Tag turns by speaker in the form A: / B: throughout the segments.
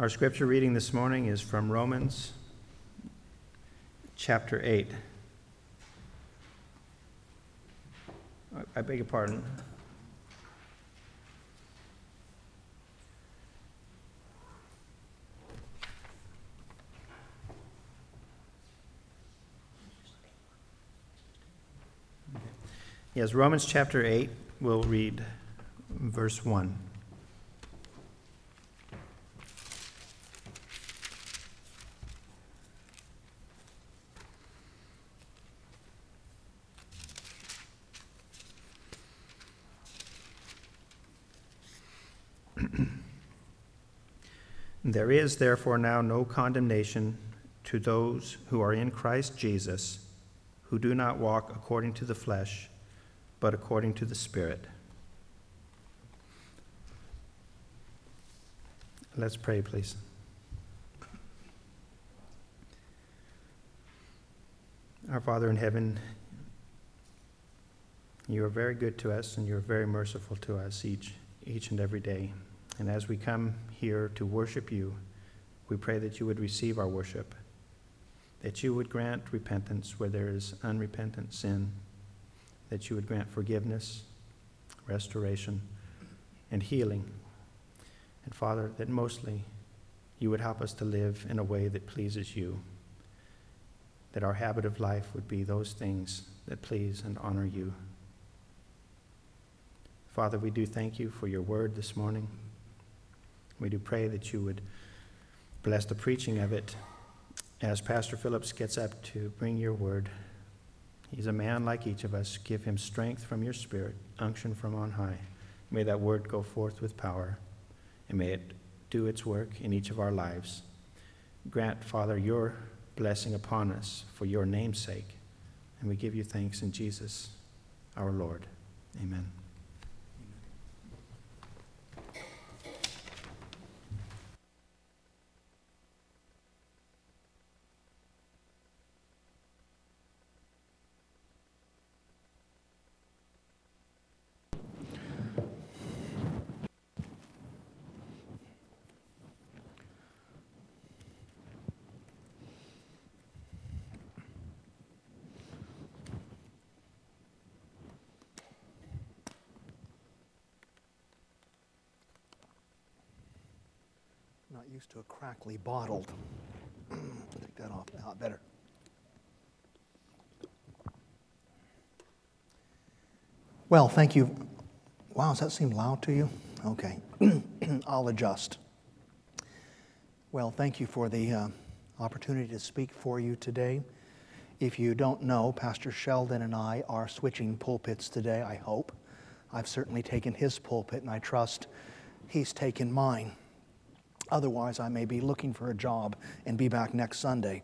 A: Our scripture reading this morning is from Romans chapter 8. I beg your pardon. Yes, Romans chapter 8, we'll read verse 1. There is therefore now no condemnation to those who are in Christ Jesus, who do not walk according to the flesh, but according to the Spirit. Let's pray, please. Our Father in heaven, you are very good to us, and you're very merciful to us each and every day. And as we come here to worship you, we pray that you would receive our worship, that you would grant repentance where there is unrepentant sin, that you would grant forgiveness, restoration, and healing. And Father, that mostly you would help us to live in a way that pleases you, that our habit of life would be those things that please and honor you. Father, we do thank you for your word this morning. We do pray that you would bless the preaching of it as Pastor Phillips gets up to bring your word. He's a man like each of us. Give him strength from your Spirit, unction from on high. May that word go forth with power, and may it do its work in each of our lives. Grant, Father, your blessing upon us for your name's sake, and we give you thanks in Jesus, our Lord. Amen.
B: Not used to a crackly bottle. Take that off now, better. Well, thank you. Wow, does that seem loud to you? Okay, I'll adjust. Well, thank you for the opportunity to speak for you today. If you don't know, Pastor Sheldon and I are switching pulpits today, I hope. I've certainly taken his pulpit, and I trust he's taken mine. Otherwise, I may be looking for a job and be back next Sunday.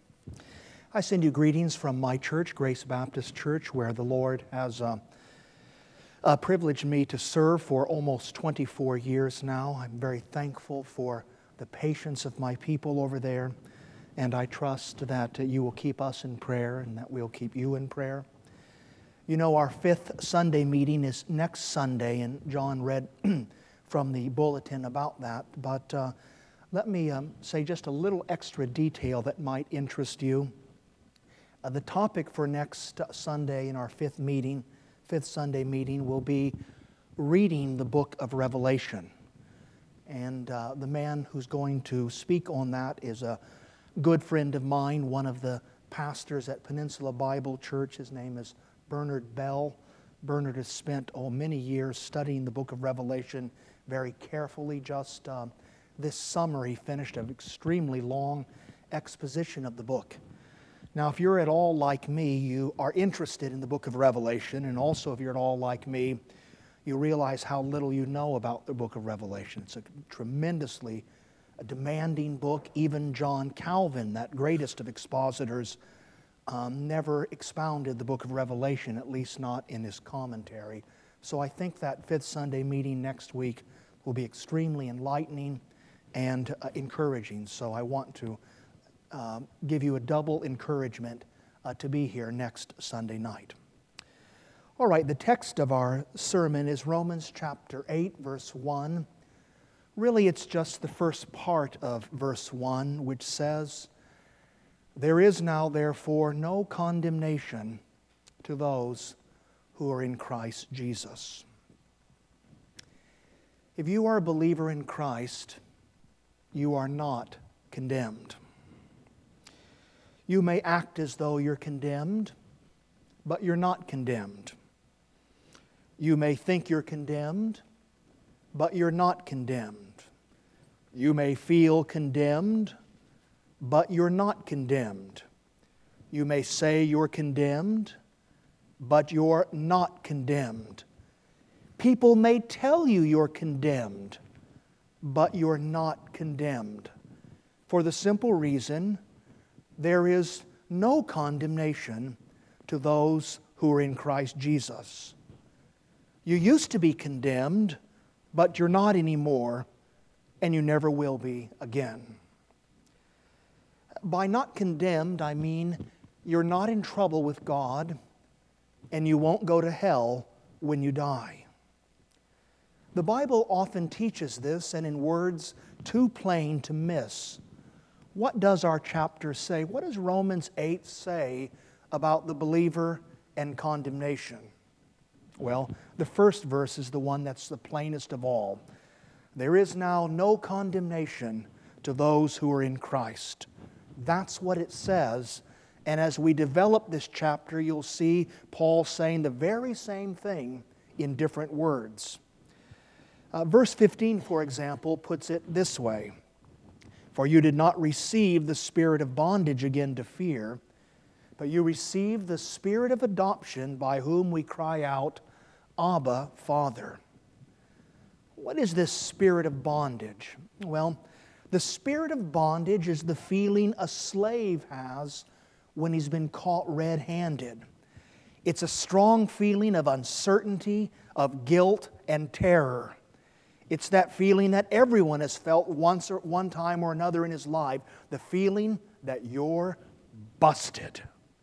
B: I send you greetings from my church, Grace Baptist Church, where the Lord has privileged me to serve for almost 24 years now. I'm very thankful for the patience of my people over there, and I trust that you will keep us in prayer and that we'll keep you in prayer. You know, our fifth Sunday meeting is next Sunday, and John read from the bulletin about that, but let me say just a little extra detail that might interest you. The topic for next Sunday in our fifth Sunday meeting will be reading the book of Revelation. And the man who's going to speak on that is a good friend of mine, one of the pastors at Peninsula Bible Church. His name is Bernard Bell. Bernard has spent many years studying the book of Revelation very carefully. Just this summer he finished an extremely long exposition of the book. Now, if you're at all like me, you are interested in the book of Revelation, and also if you're at all like me, you realize how little you know about the book of Revelation. It's a tremendously demanding book. Even John Calvin, that greatest of expositors, never expounded the book of Revelation, at least not in his commentary. So I think that fifth Sunday meeting next week will be extremely enlightening and encouraging. So I want to give you a double encouragement to be here next Sunday night. All right, the text of our sermon is Romans chapter 8, verse 1. Really, it's just the first part of verse 1, which says, "There is now, therefore, no condemnation to those who are in Christ Jesus." If you are a believer in Christ, you are not condemned. You may act as though you're condemned, but you're not condemned. You may think you're condemned, but you're not condemned. You may feel condemned, but you're not condemned. You may say you're condemned, but you're not condemned. People may tell you you're condemned, but you're not condemned. For the simple reason, there is no condemnation to those who are in Christ Jesus. You used to be condemned, but you're not anymore, and you never will be again. By not condemned, I mean you're not in trouble with God, and you won't go to hell when you die. The Bible often teaches this, and in words too plain to miss. What does our chapter say? What does Romans 8 say about the believer and condemnation? Well, the first verse is the one that's the plainest of all. There is now no condemnation to those who are in Christ. That's what it says. And as we develop this chapter, you'll see Paul saying the very same thing in different words. Verse 15, for example, puts it this way: "For you did not receive the spirit of bondage again to fear, but you received the spirit of adoption, by whom we cry out, Abba, Father." What is this spirit of bondage? Well, the spirit of bondage is the feeling a slave has when he's been caught red-handed. It's a strong feeling of uncertainty, of guilt and terror. It's that feeling that everyone has felt one time or another in his life, the feeling that you're busted.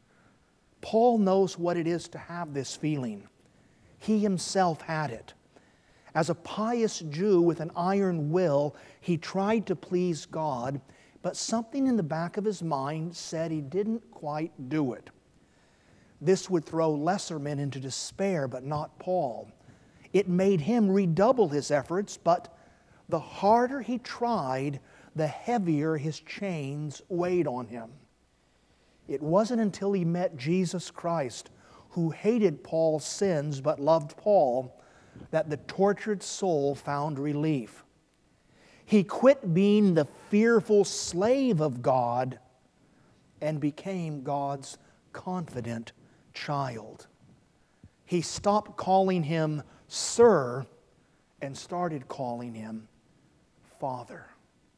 B: Paul knows what it is to have this feeling. He himself had it. As a pious Jew with an iron will, he tried to please God, but something in the back of his mind said he didn't quite do it. This would throw lesser men into despair, but not Paul. It made him redouble his efforts, but the harder he tried, the heavier his chains weighed on him. It wasn't until he met Jesus Christ, who hated Paul's sins but loved Paul, that the tortured soul found relief. He quit being the fearful slave of God and became God's confident child. He stopped calling him Sir and started calling him Father.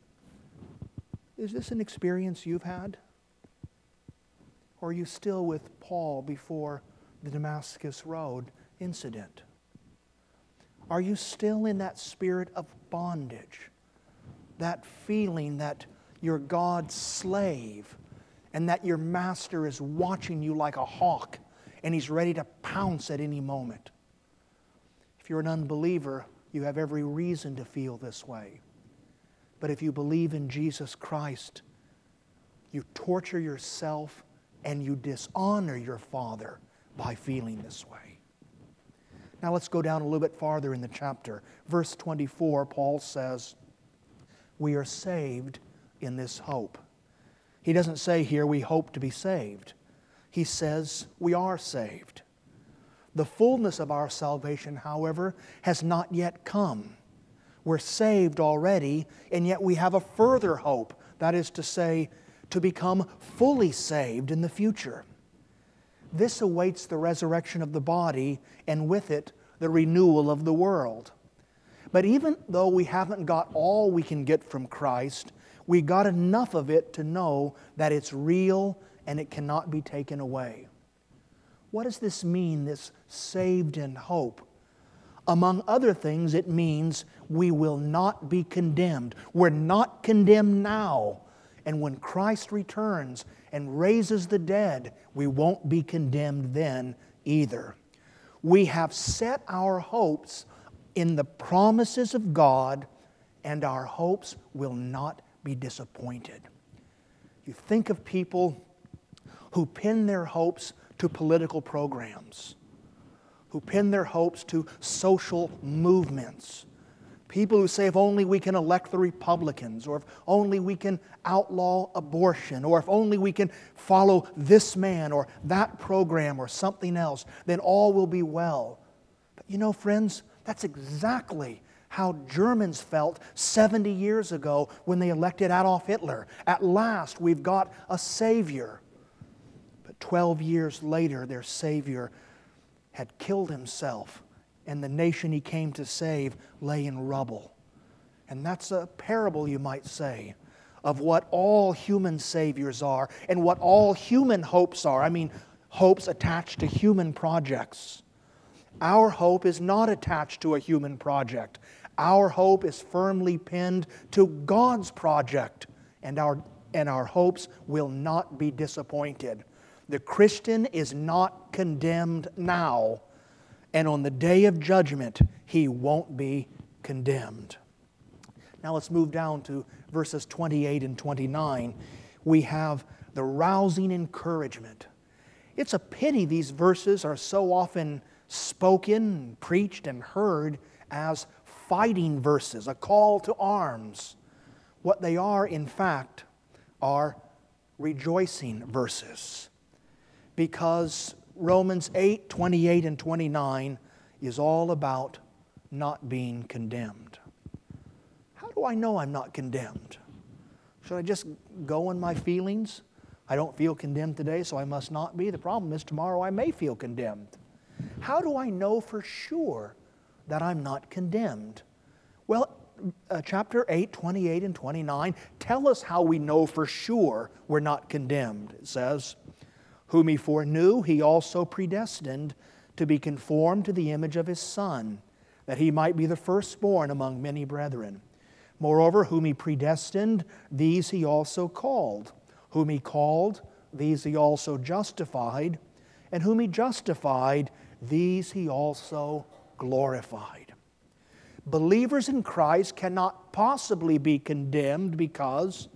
B: Is this an experience you've had? Or are you still with Paul before the Damascus Road incident? Are you still in that spirit of bondage? That feeling that you're God's slave and that your master is watching you like a hawk and he's ready to pounce at any moment. If you're an unbeliever, you have every reason to feel this way. But if you believe in Jesus Christ, you torture yourself and you dishonor your Father by feeling this way. Now let's go down a little bit farther in the chapter. Verse 24, Paul says, "We are saved in this hope." He doesn't say here, "We hope to be saved." He says, "We are saved." The fullness of our salvation, however, has not yet come. We're saved already, and yet we have a further hope. That is to say, to become fully saved in the future. This awaits the resurrection of the body, and with it, the renewal of the world. But even though we haven't got all we can get from Christ, we got enough of it to know that it's real and it cannot be taken away. What does this mean, this saved in hope? Among other things, it means we will not be condemned. We're not condemned now. And when Christ returns and raises the dead, we won't be condemned then either. We have set our hopes in the promises of God and our hopes will not be disappointed. You think of people who pin their hopes to political programs, who pin their hopes to social movements. People who say, if only we can elect the Republicans, or if only we can outlaw abortion, or if only we can follow this man or that program or something else, then all will be well. But you know, friends, that's exactly how Germans felt 70 years ago when they elected Adolf Hitler. At last, we've got a savior. But 12 years later, their savior had killed himself, and the nation he came to save lay in rubble. And that's a parable, you might say, of what all human saviors are and what all human hopes are. I mean, hopes attached to human projects. Our hope is not attached to a human project. Our hope is firmly pinned to God's project, and our hopes will not be disappointed. The Christian is not condemned now, and on the day of judgment, he won't be condemned. Now let's move down to verses 28 and 29. We have the rousing encouragement. It's a pity these verses are so often spoken, preached, and heard as fighting verses, a call to arms. What they are, in fact, are rejoicing verses. Because Romans 8, 28 and 29 is all about not being condemned. How do I know I'm not condemned? Should I just go in my feelings? I don't feel condemned today, so I must not be. The problem is tomorrow I may feel condemned. How do I know for sure that I'm not condemned? Well, chapter 8, 28 and 29 tell us how we know for sure we're not condemned. It says, whom he foreknew, he also predestined to be conformed to the image of his Son, that he might be the firstborn among many brethren. Moreover, whom he predestined, these he also called. Whom he called, these he also justified. And whom he justified, these he also glorified. Believers in Christ cannot possibly be condemned because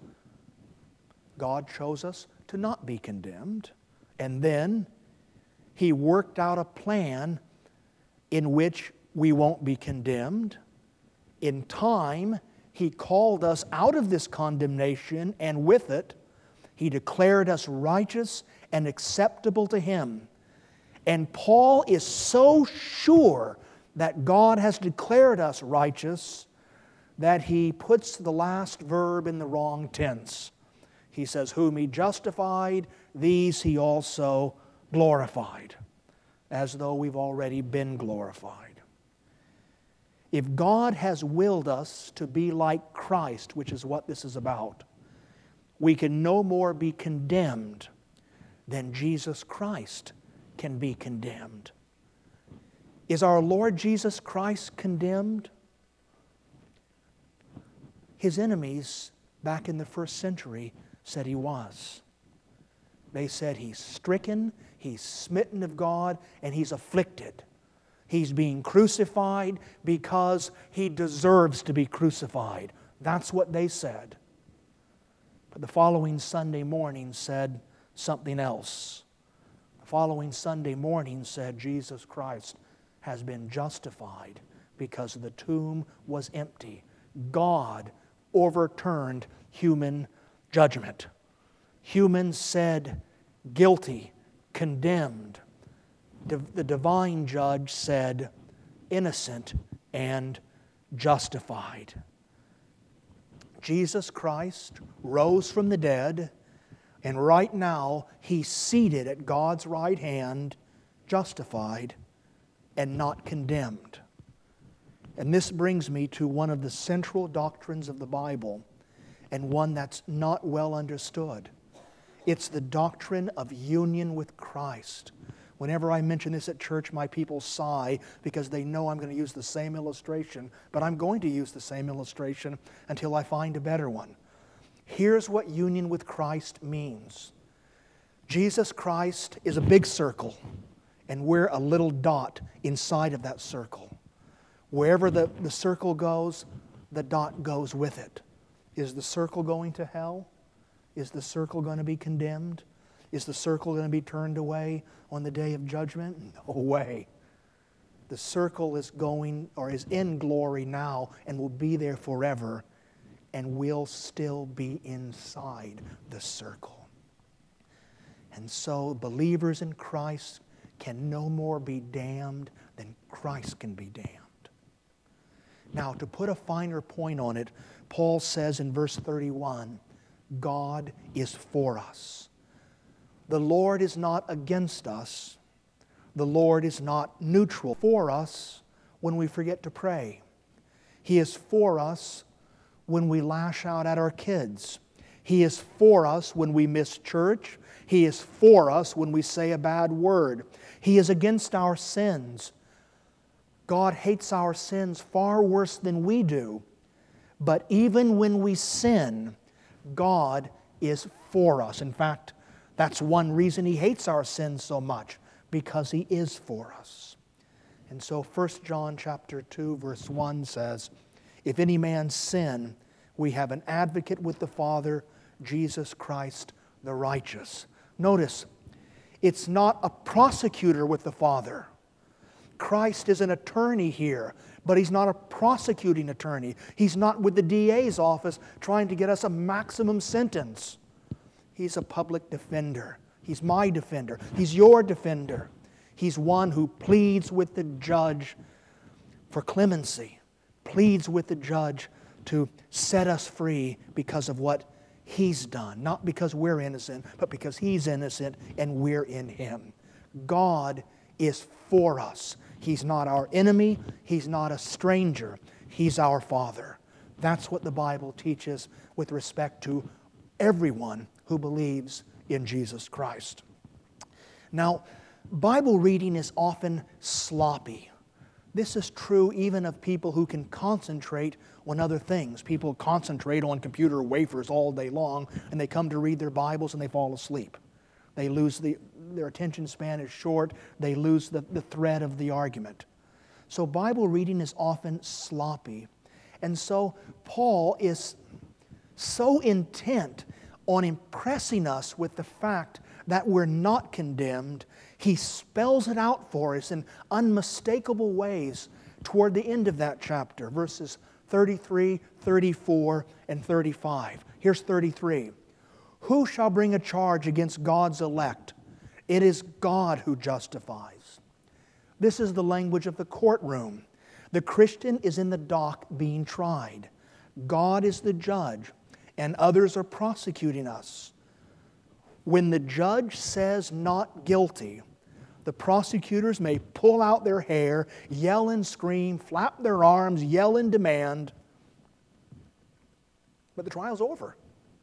B: God chose us to not be condemned. And then He worked out a plan in which we won't be condemned. In time, He called us out of this condemnation, and with it, He declared us righteous and acceptable to Him. And Paul is so sure that God has declared us righteous that he puts the last verb in the wrong tense. He says, whom he justified, these he also glorified, as though we've already been glorified. If God has willed us to be like Christ, which is what this is about, we can no more be condemned than Jesus Christ can be condemned. Is our Lord Jesus Christ condemned? His enemies back in the first century said He was. They said He's stricken, He's smitten of God, and He's afflicted. He's being crucified because He deserves to be crucified. That's what they said. But the following Sunday morning said something else. The following Sunday morning said Jesus Christ has been justified because the tomb was empty. God overturned human judgment. Humans said guilty, condemned. The divine judge said innocent and justified. Jesus Christ rose from the dead, and right now He's seated at God's right hand, justified and not condemned. And this brings me to one of the central doctrines of the Bible, and one that's not well understood. It's the doctrine of union with Christ. Whenever I mention this at church, my people sigh because they know I'm going to use the same illustration, but I'm going to use the same illustration until I find a better one. Here's what union with Christ means. Jesus Christ is a big circle, and we're a little dot inside of that circle. Wherever the circle goes, the dot goes with it. Is the circle going to hell? Is the circle going to be condemned? Is the circle going to be turned away on the day of judgment? No way. The circle is going, or is in glory now, and will be there forever, and will still be inside the circle. And so believers in Christ can no more be damned than Christ can be damned. Now, to put a finer point on it, Paul says in verse 31, God is for us. The Lord is not against us. The Lord is not neutral for us when we forget to pray. He is for us when we lash out at our kids. He is for us when we miss church. He is for us when we say a bad word. He is against our sins. God hates our sins far worse than we do. But even when we sin, God is for us. In fact, that's one reason He hates our sins so much, because He is for us. And so 1 John chapter 2, verse 1 says, if any man sin, we have an advocate with the Father, Jesus Christ the righteous. Notice, it's not a prosecutor with the Father. Christ is an attorney here, but He's not a prosecuting attorney. He's not with the DA's office trying to get us a maximum sentence. He's a public defender. He's my defender. He's your defender. He's one who pleads with the judge for clemency, pleads with the judge to set us free because of what He's done. Not because we're innocent, but because He's innocent and we're in Him. God is for us. He's not our enemy. He's not a stranger. He's our Father. That's what the Bible teaches with respect to everyone who believes in Jesus Christ. Now, Bible reading is often sloppy. This is true even of people who can concentrate on other things. People concentrate on computer wafers all day long, and they come to read their Bibles and they fall asleep. They lose their attention span is short. They lose the thread of the argument. So Bible reading is often sloppy. And so Paul is so intent on impressing us with the fact that we're not condemned. He spells it out for us in unmistakable ways toward the end of that chapter, verses 33, 34, and 35. Here's 33. Who shall bring a charge against God's elect? It is God who justifies. This is the language of the courtroom. The Christian is in the dock being tried. God is the judge, and others are prosecuting us. When the judge says not guilty, the prosecutors may pull out their hair, yell and scream, flap their arms, yell and demand, but the trial's over.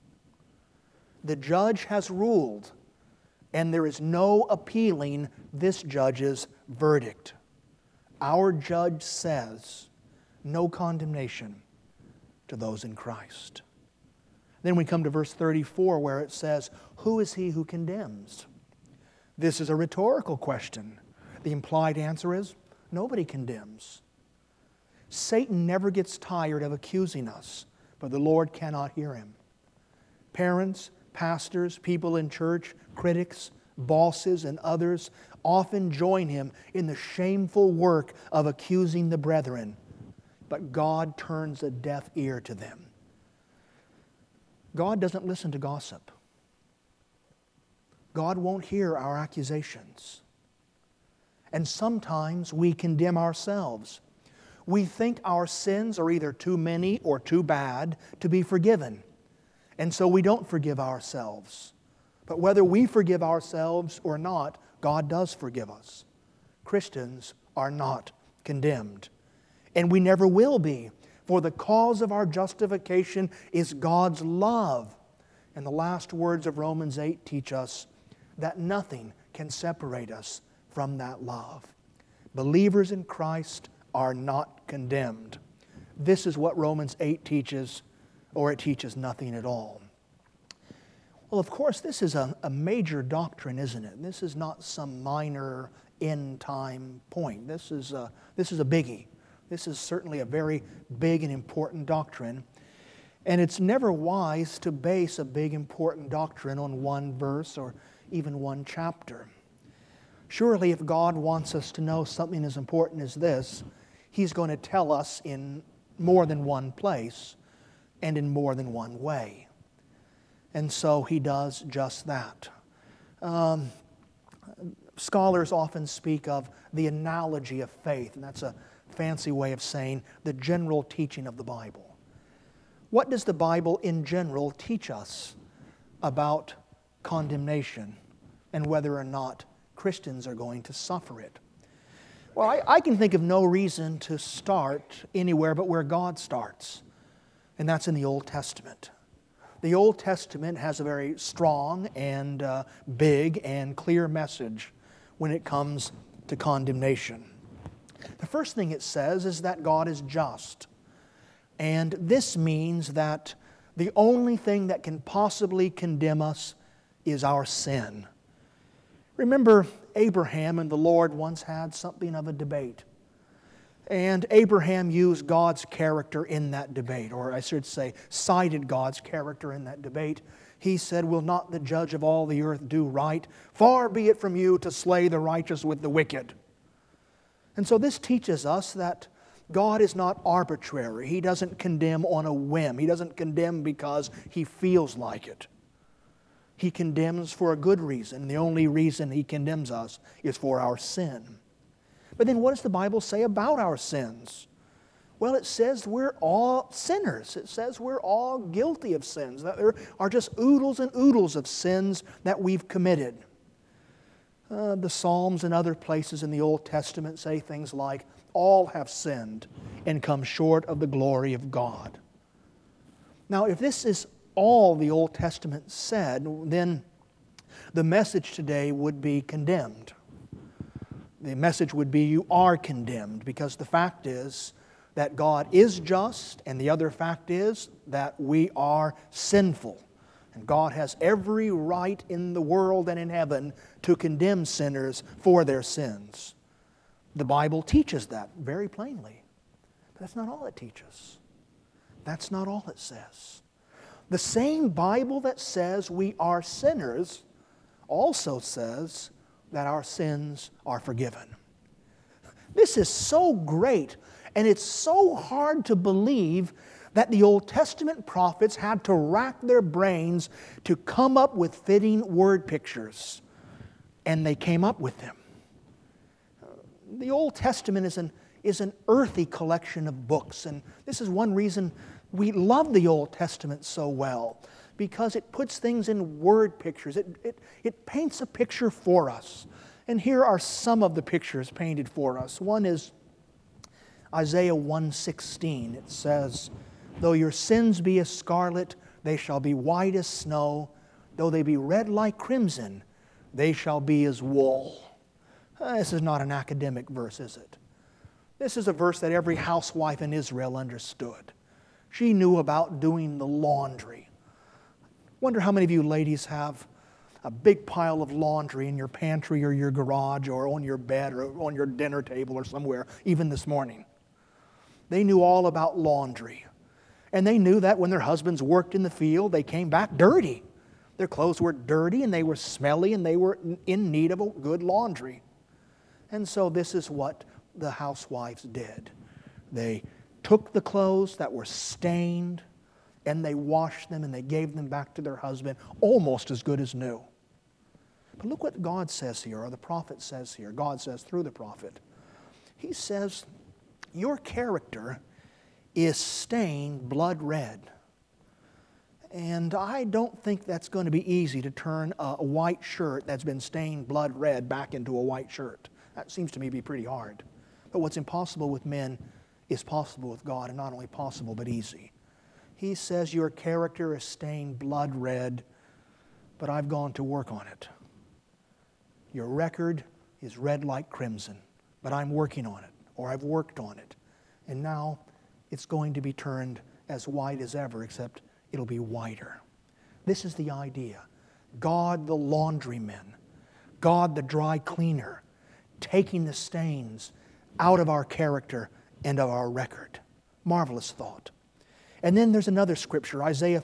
B: The judge has ruled, and there is no appealing this judge's verdict. Our judge says, no condemnation to those in Christ. Then we come to verse 34 where it says, who is he who condemns? This is a rhetorical question. The implied answer is, nobody condemns. Satan never gets tired of accusing us, but the Lord cannot hear him. Parents, pastors, people in church, critics, bosses, and others often join him in the shameful work of accusing the brethren, but God turns a deaf ear to them. God doesn't listen to gossip. God won't hear our accusations. And sometimes we condemn ourselves. We think our sins are either too many or too bad to be forgiven. And so we don't forgive ourselves. But whether we forgive ourselves or not, God does forgive us. Christians are not condemned. And we never will be. For the cause of our justification is God's love. And the last words of Romans 8 teach us that nothing can separate us from that love. Believers in Christ are not condemned. This is what Romans 8 teaches, or it teaches nothing at all. Well, of course, this is a major doctrine, isn't it? This is not some minor end-time point. This is a biggie. This is certainly a very big and important doctrine. And it's never wise to base a big, important doctrine on one verse or even one chapter. Surely, if God wants us to know something as important as this, He's going to tell us in more than one place and in more than one way. And so He does just that. Scholars often speak of the analogy of faith, and that's a fancy way of saying the general teaching of the Bible. What does the Bible in general teach us about condemnation and whether or not Christians are going to suffer it? Well, I can think of no reason to start anywhere but where God starts, and that's in the Old Testament. The Old Testament has a very strong and big and clear message when it comes to condemnation. The first thing it says is that God is just. And this means that the only thing that can possibly condemn us is our sin. Remember, Abraham and the Lord once had something of a debate. And Abraham used God's character in that debate, or I should say, cited God's character in that debate. He said, "Will not the judge of all the earth do right? Far be it from you to slay the righteous with the wicked." And so this teaches us that God is not arbitrary. He doesn't condemn on a whim. He doesn't condemn because He feels like it. He condemns for a good reason. The only reason He condemns us is for our sin. But then what does the Bible say about our sins? Well, it says we're all sinners. It says we're all guilty of sins, that there are just oodles and oodles of sins that we've committed. The Psalms and other places in the Old Testament say things like, "All have sinned and come short of the glory of God." Now, if this is all the Old Testament said, then the message today would be condemned. The message would be, you are condemned, because the fact is that God is just, and the other fact is that we are sinful. And God has every right in the world and in heaven to condemn sinners for their sins. The Bible teaches that very plainly. But that's not all it teaches. That's not all it says. The same Bible that says we are sinners also says that our sins are forgiven. This is so great, and it's so hard to believe that the Old Testament prophets had to rack their brains to come up with fitting word pictures. And they came up with them. The Old Testament is an earthy collection of books, and this is one reason we love the Old Testament so well, because it puts things in word pictures. It paints a picture for us. And here are some of the pictures painted for us. One is Isaiah 1:16. It says, "Though your sins be as scarlet, they shall be white as snow. Though they be red like crimson, they shall be as wool." This is not an academic verse, is it? This is a verse that every housewife in Israel understood. She knew about doing the laundry. Wonder how many of you ladies have a big pile of laundry in your pantry or your garage or on your bed or on your dinner table or somewhere, even this morning. They knew all about laundry. And they knew that when their husbands worked in the field, they came back dirty. Their clothes were dirty and they were smelly and they were in need of a good laundry. And so this is what the housewives did. They took the clothes that were stained and they washed them and they gave them back to their husband almost as good as new. But look what God says here, or the prophet says here. God says through the prophet. He says, your character is stained blood red. And I don't think that's going to be easy to turn a white shirt that's been stained blood red back into a white shirt. That seems to me to be pretty hard. But what's impossible with men is possible with God, and not only possible, but easy. He says your character is stained blood red, but I've gone to work on it. Your record is red like crimson, but I'm working on it, or I've worked on it. And now it's going to be turned as white as ever, except it'll be whiter. This is the idea. God the laundryman, God the dry cleaner, taking the stains out of our character and of our record. Marvelous thought. And then there's another scripture, Isaiah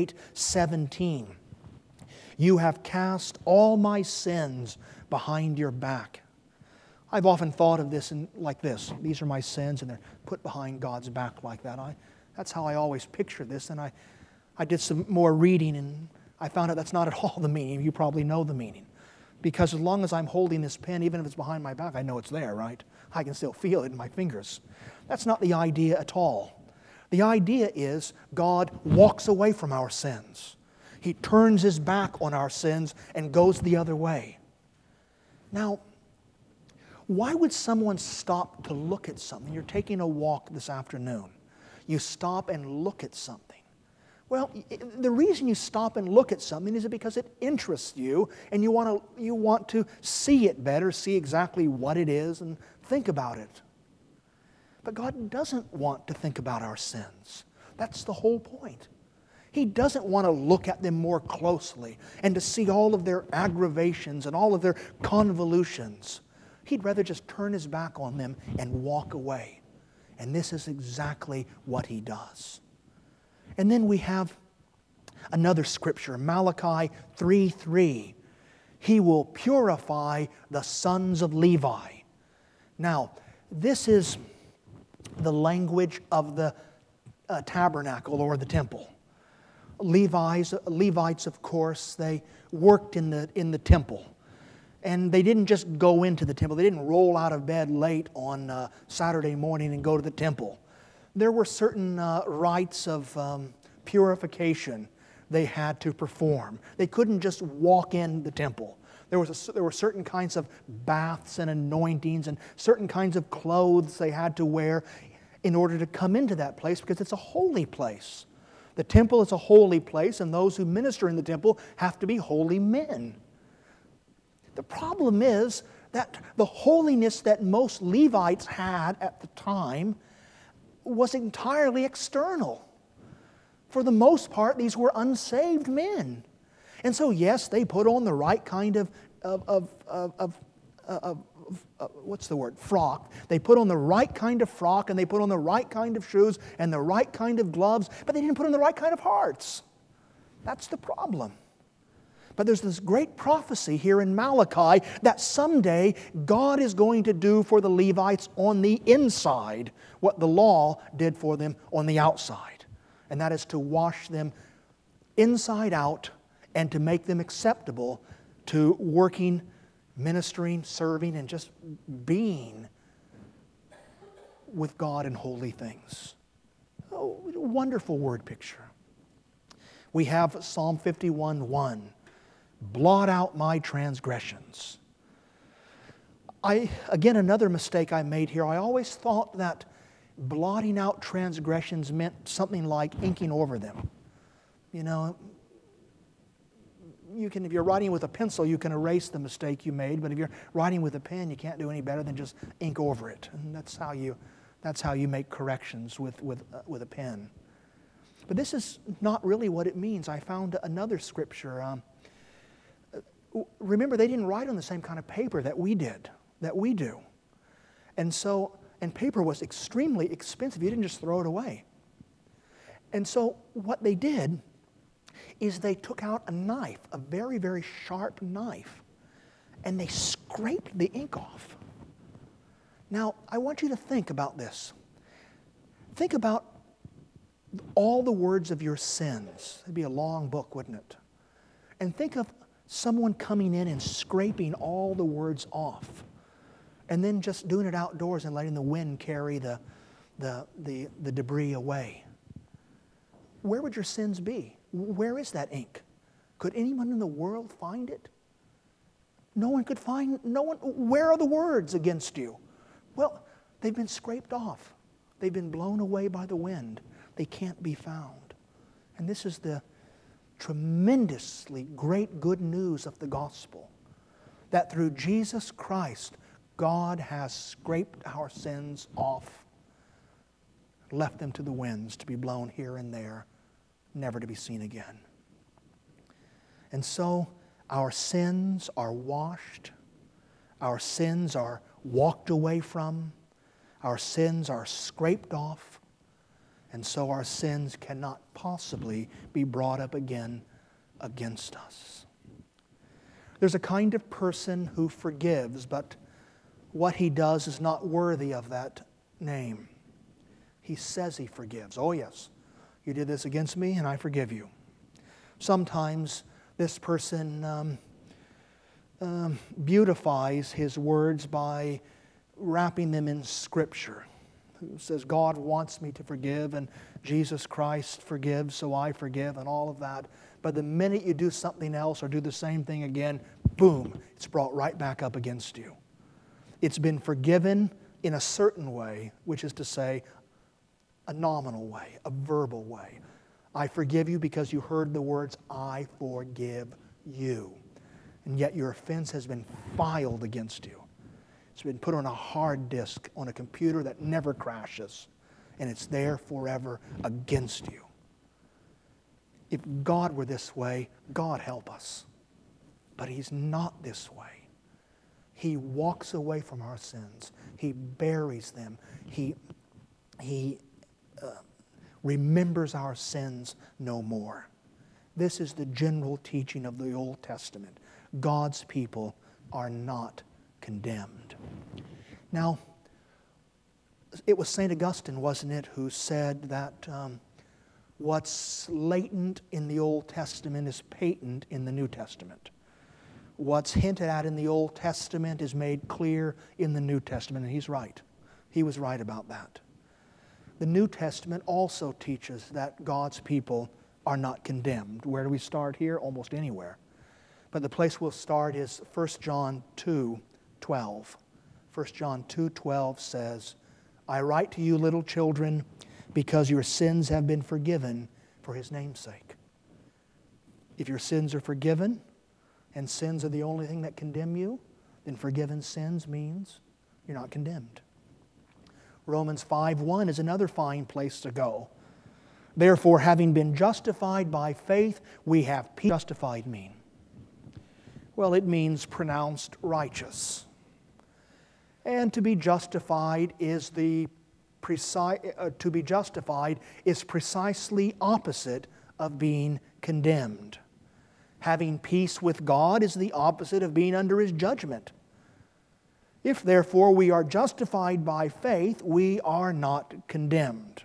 B: 38:17. You have cast all my sins behind your back. I've often thought of this like this. These are my sins, and they're put behind God's back like that. That's how I always picture this. And I did some more reading, and I found out that's not at all the meaning. You probably know the meaning. Because as long as I'm holding this pen, even if it's behind my back, I know it's there, right? I can still feel it in my fingers. That's not the idea at all. The idea is God walks away from our sins. He turns His back on our sins and goes the other way. Now, why would someone stop to look at something? You're taking a walk this afternoon. You stop and look at something. Well, the reason you stop and look at something is because it interests you and you want to see it better, see exactly what it is and think about it. But God doesn't want to think about our sins. That's the whole point. He doesn't want to look at them more closely and to see all of their aggravations and all of their convolutions. He'd rather just turn His back on them and walk away. And this is exactly what He does. And then we have another scripture, Malachi 3:3. He will purify the sons of Levi. Now, this is the language of the tabernacle or the temple. Levites, of course, they worked in the temple. And they didn't just go into the temple. They didn't roll out of bed late on Saturday morning and go to the temple. There were certain rites of purification they had to perform. They couldn't just walk in the temple. There were certain kinds of baths and anointings and certain kinds of clothes they had to wear in order to come into that place because it's a holy place. The temple is a holy place, and those who minister in the temple have to be holy men. The problem is that the holiness that most Levites had at the time was entirely external. For the most part, these were unsaved men. And so, yes, they put on the right kind of frock. They put on the right kind of frock, and they put on the right kind of shoes and the right kind of gloves, but they didn't put on the right kind of hearts. That's the problem. But there's this great prophecy here in Malachi that someday God is going to do for the Levites on the inside what the law did for them on the outside. And that is to wash them inside out and to make them acceptable to working, ministering, serving, and just being with God in holy things. Oh, wonderful word picture. We have Psalm 51:1. Blot out my transgressions. Again, another mistake I made here. I always thought that blotting out transgressions meant something like inking over them. You know, if you're writing with a pencil, you can erase the mistake you made, but if you're writing with a pen, you can't do any better than just ink over it. And that's how you make corrections with a pen. But this is not really what it means. I found another scripture. Remember, they didn't write on the same kind of paper that we do. And paper was extremely expensive. You didn't just throw it away. And so what they did is they took out a knife, a very, very sharp knife, and they scraped the ink off. Now, I want you to think about this. Think about all the words of your sins. It'd be a long book, wouldn't it? And think of someone coming in and scraping all the words off, and then just doing it outdoors and letting the wind carry the debris away. Where would your sins be? Where is that ink? Could anyone in the world find it? No one could find, where are the words against you? Well, they've been scraped off. They've been blown away by the wind. They can't be found. And this is the tremendously great good news of the gospel, that through Jesus Christ, God has scraped our sins off, left them to the winds to be blown here and there, never to be seen again. And so our sins are washed, our sins are walked away from, Our sins are scraped off, and so our sins cannot possibly be brought up again against us. There's a kind of person who forgives, but what he does is not worthy of that name. He says he forgives. Oh yes, you did this against me and I forgive you. Sometimes this person beautifies his words by wrapping them in Scripture. Who says, God wants me to forgive, and Jesus Christ forgives, so I forgive, and all of that. But the minute you do something else or do the same thing again, boom, it's brought right back up against you. It's been forgiven in a certain way, which is to say, a nominal way, a verbal way. I forgive you because you heard the words, I forgive you. And yet your offense has been filed against you. It's been put on a hard disk on a computer that never crashes, and it's there forever against you. If God were this way, God help us. But He's not this way. He walks away from our sins. He buries them. He remembers our sins no more. This is the general teaching of the Old Testament. God's people are not condemned. Now, it was St. Augustine, wasn't it, who said that what's latent in the Old Testament is patent in the New Testament. What's hinted at in the Old Testament is made clear in the New Testament, and he's right. He was right about that. The New Testament also teaches that God's people are not condemned. Where do we start here? Almost anywhere. But the place we'll start is 1 John 2:12. 1 John 2:12 says, I write to you, little children, because your sins have been forgiven for His name's sake. If your sins are forgiven, and sins are the only thing that condemn you, then forgiven sins means you're not condemned. Romans 5:1 is another fine place to go. Therefore, having been justified by faith, we have peace. Justified mean? Well, it means pronounced righteous. And to be justified is precisely opposite of being condemned. Having peace with God is the opposite of being under His judgment. If therefore we are justified by faith, we are not condemned.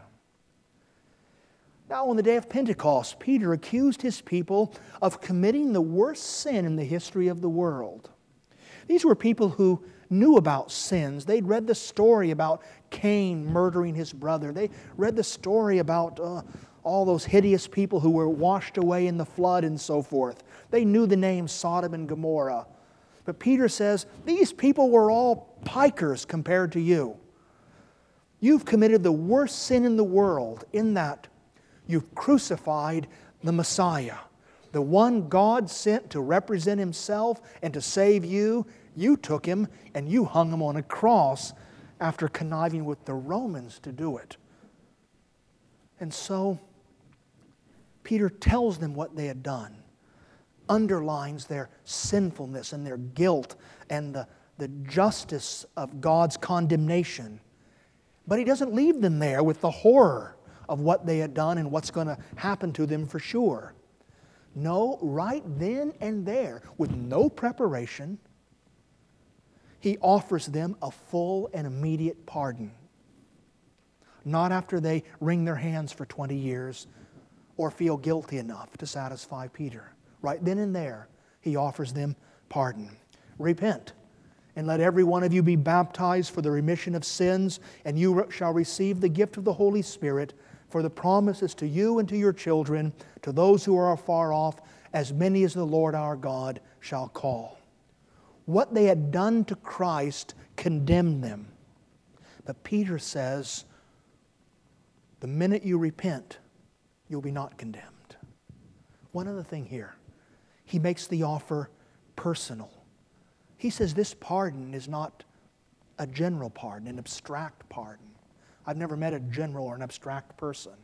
B: Now, on the day of Pentecost, Peter accused his people of committing the worst sin in the history of the world. These were people who knew about sins. They'd read the story about Cain murdering his brother. They read the story about all those hideous people who were washed away in the flood and so forth. They knew the names Sodom and Gomorrah. But Peter says, these people were all pikers compared to you. You've committed the worst sin in the world in that you've crucified the Messiah, the one God sent to represent Himself and to save you. You took Him and you hung Him on a cross after conniving with the Romans to do it. And so Peter tells them what they had done, underlines their sinfulness and their guilt and the justice of God's condemnation. But he doesn't leave them there with the horror of what they had done and what's going to happen to them for sure. No, right then and there, with no preparation, he offers them a full and immediate pardon. Not after they wring their hands for 20 years or feel guilty enough to satisfy Peter. Right then and there, he offers them pardon. Repent, and let every one of you be baptized for the remission of sins, and you shall receive the gift of the Holy Spirit, for the promise is to you and to your children, to those who are afar off, as many as the Lord our God shall call. What they had done to Christ condemned them. But Peter says, the minute you repent, you'll be not condemned. One other thing here. He makes the offer personal. He says this pardon is not a general pardon, an abstract pardon. I've never met a general or an abstract person.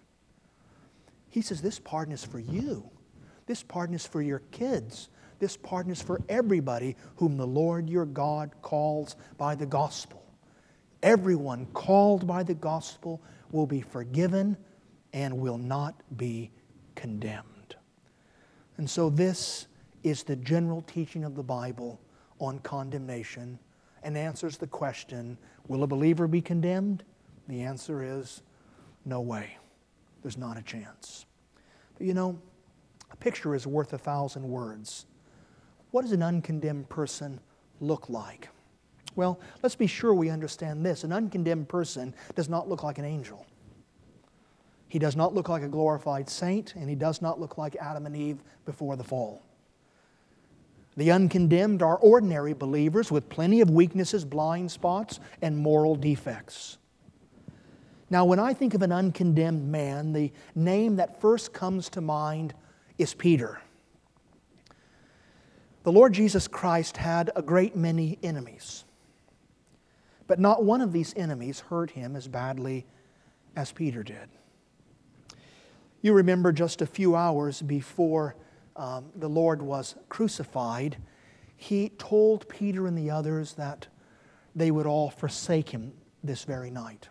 B: He says this pardon is for you. This pardon is for your kids. This pardon is for everybody whom the Lord your God calls by the gospel. Everyone called by the gospel will be forgiven and will not be condemned. And so this is the general teaching of the Bible on condemnation and answers the question, will a believer be condemned? The answer is no way. There's not a chance. But you know, a picture is worth 1,000 words. What does an uncondemned person look like? Well, let's be sure we understand this. An uncondemned person does not look like an angel. He does not look like a glorified saint, and he does not look like Adam and Eve before the fall. The uncondemned are ordinary believers with plenty of weaknesses, blind spots, and moral defects. Now, when I think of an uncondemned man, the name that first comes to mind is Peter. The Lord Jesus Christ had a great many enemies, but not one of these enemies hurt him as badly as Peter did. You remember just a few hours before the Lord was crucified, He told Peter and the others that they would all forsake Him this very night.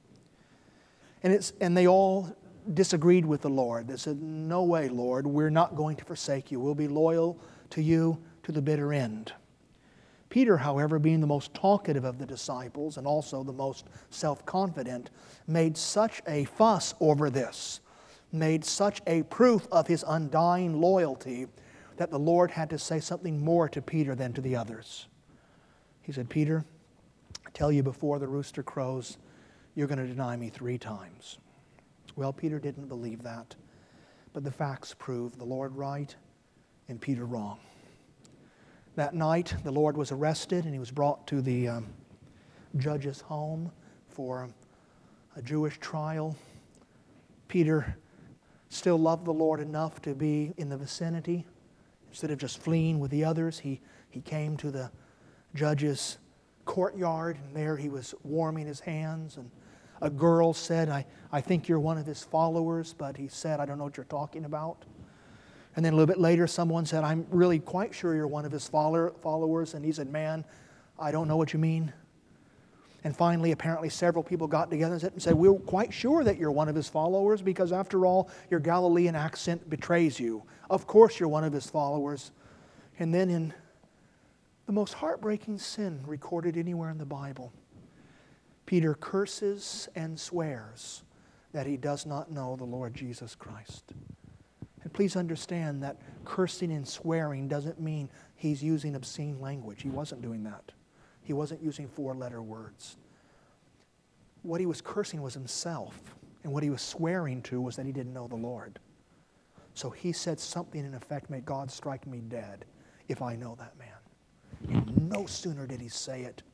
B: And they all disagreed with the Lord. They said, "No way, Lord, we're not going to forsake you. We'll be loyal to you to the bitter end." Peter, however, being the most talkative of the disciples and also the most self-confident, made such a fuss over this, made such a proof of his undying loyalty, that the Lord had to say something more to Peter than to the others. He said, "Peter, I tell you before the rooster crows, you're going to deny me 3 times. Well, Peter didn't believe that, but the facts prove the Lord right and Peter wrong. That night, the Lord was arrested and He was brought to the judge's home for a Jewish trial. Peter still loved the Lord enough to be in the vicinity. Instead of just fleeing with the others, he came to the judge's courtyard, and there he was warming his hands. And a girl said, I think you're one of his followers, but he said, "I don't know what you're talking about." And then a little bit later, someone said, "I'm really quite sure you're one of his followers." And he said, "Man, I don't know what you mean." And finally, apparently several people got together and said, "We're quite sure that you're one of his followers, because after all, your Galilean accent betrays you. Of course you're one of his followers." And then in the most heartbreaking sin recorded anywhere in the Bible, Peter curses and swears that he does not know the Lord Jesus Christ. And please understand that cursing and swearing doesn't mean he's using obscene language. He wasn't doing that. He wasn't using 4-letter words. What he was cursing was himself. And what he was swearing to was that he didn't know the Lord. So he said something in effect, "May God strike me dead if I know that man." And no sooner did he say it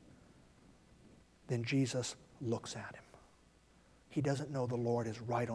B: than Jesus looks at him. He doesn't know the Lord is right